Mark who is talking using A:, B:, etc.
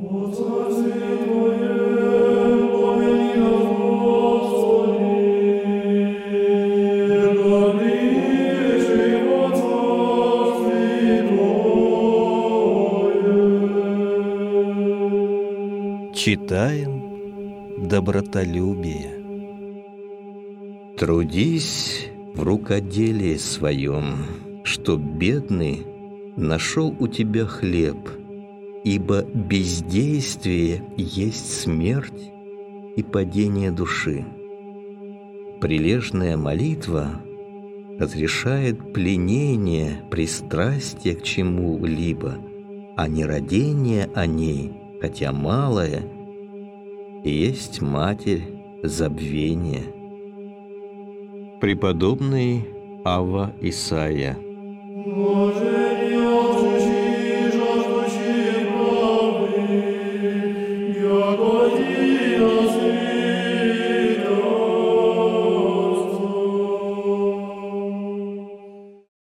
A: Читаем добротолюбие. Трудись в рукоделии своем, чтоб бедный нашел у тебя хлеб, ибо бездействие есть смерть и падение души. Прилежная молитва разрешает пленение пристрастия к чему-либо, а не родение о ней, хотя малое, есть матерь забвения. Преподобный Авва Исайя.